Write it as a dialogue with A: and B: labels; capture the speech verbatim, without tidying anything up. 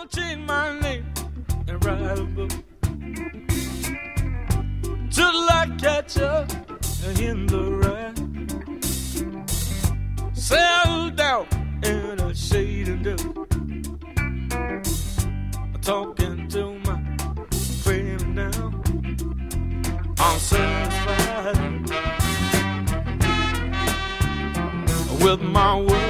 A: gonna change my name and write a book till I catch up in the ride. Settle down in a shade of dust, talking to my friend now. I'm satisfied with my work.